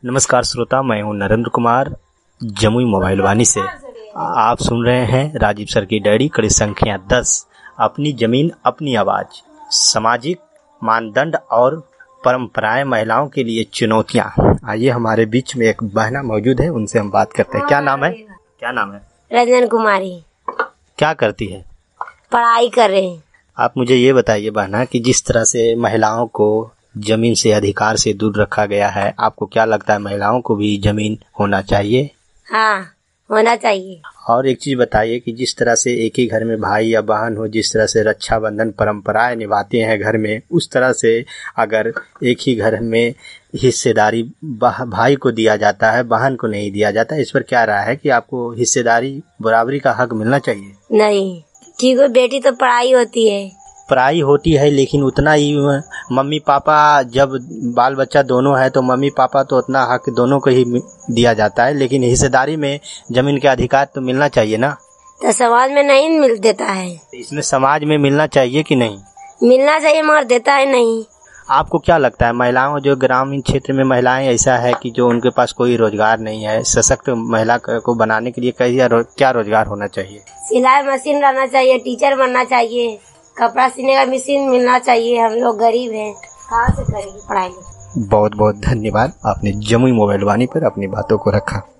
नमस्कार श्रोता, मैं हूं नरेंद्र कुमार जमुई मोबाइल वाणी से। आप सुन रहे हैं राजीव सर की डायरी, कड़ी संख्या 10, अपनी जमीन अपनी आवाज। सामाजिक मानदंड और परंपराएं महिलाओं के लिए चुनौतियां। आइए, हमारे बीच में एक बहना मौजूद है, उनसे हम बात करते हैं। क्या नाम है? रंजन कुमारी। क्या करती है? पढ़ाई कर रहे हैं। आप मुझे ये बताइए बहना कि जिस तरह से महिलाओं को जमीन से, अधिकार से दूर रखा गया है, आपको क्या लगता है महिलाओं को भी जमीन होना चाहिए? हाँ, होना चाहिए। और एक चीज बताइए कि जिस तरह से एक ही घर में भाई या बहन हो, जिस तरह से रक्षाबंधन परंपराएं निभाते हैं घर में, उस तरह से अगर एक ही घर में हिस्सेदारी भाई को दिया जाता है, बहन को नहीं दिया जाता, इस पर क्या राय है कि आपको हिस्सेदारी बराबरी का हक मिलना चाहिए? नहीं, ठीक है, बेटी तो पढ़ाई होती है। पढ़ाई होती है, लेकिन उतना ही मम्मी पापा, जब बाल बच्चा दोनों है तो मम्मी पापा तो उतना हक दोनों को ही दिया जाता है, लेकिन हिस्सेदारी में जमीन के अधिकार तो मिलना चाहिए ना। तो समाज में नहीं मिल देता है। इसमें समाज में मिलना चाहिए कि नहीं? मिलना चाहिए, मगर देता है नहीं। आपको क्या लगता है महिलाओं, जो ग्रामीण क्षेत्र में महिलाएं ऐसा है कि जो उनके पास कोई रोजगार नहीं है, सशक्त महिला को बनाने के लिए क्या रोजगार होना चाहिए? सिलाई मशीन रहना चाहिए, टीचर बनना चाहिए, कपड़ा सीने का मशीन मिलना चाहिए। हम लोग गरीब हैं, कहाँ से करेंगे पढ़ाई? बहुत बहुत धन्यवाद, आपने जमुई मोबाइल वाणी पर अपनी बातों को रखा।